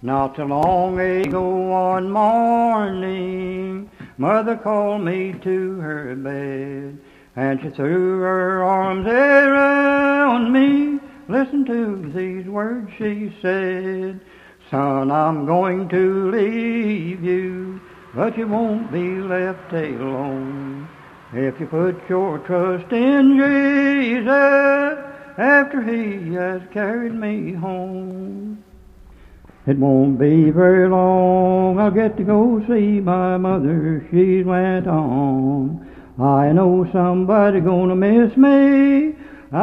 Not too long ago one morning, Mother called me to her bed, and she threw her arms around me. Listen to these words she said. Son, I'm going to leave you, but you won't be left alone. If you put your trust in Jesus, after He has carried me home. It won't be very long, I'll get to go see my mother, she went on. I know somebody gonna miss me,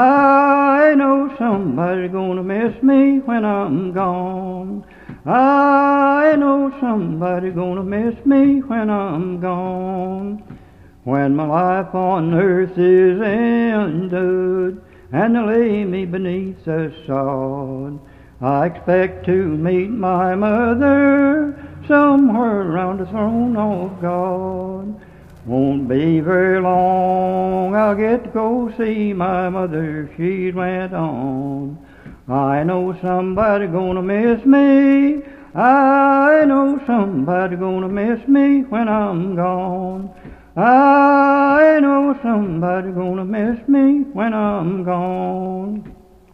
I know somebody gonna miss me when I'm gone. I know somebody gonna miss me when I'm gone. When my life on earth is ended, and they lay me beneath the sod, I expect to meet my mother somewhere around the throne of God. Won't be very long, I'll get to go see my mother, she went on. I know somebody gonna miss me, I know somebody gonna miss me when I'm gone. I know somebody gonna miss me when I'm gone.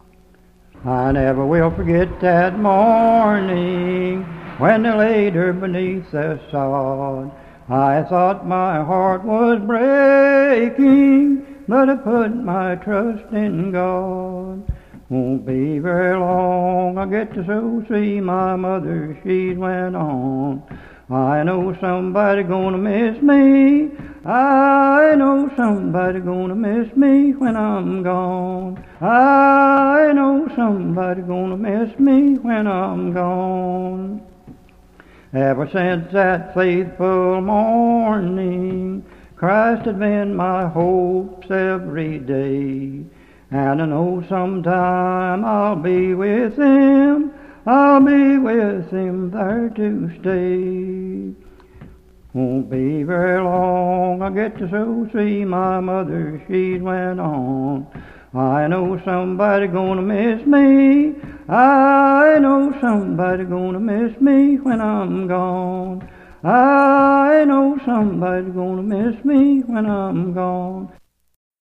I never will forget that morning when they laid her beneath the sod. I thought my heart was breaking, but I put my trust in God. Won't be very long, I'll get to so see my mother, she went on. I know somebody gonna miss me, I know somebody gonna miss me when I'm gone. I know somebody gonna miss me when I'm gone. Ever since that faithful morning, Christ has been my hopes every day. And I know sometime I'll be with Him, I'll be with Him there to stay. Won't be very long, I'll get to so see my mother, she went on. I know somebody gonna miss me, I know somebody gonna miss me when I'm gone. I know somebody gonna miss me when I'm gone.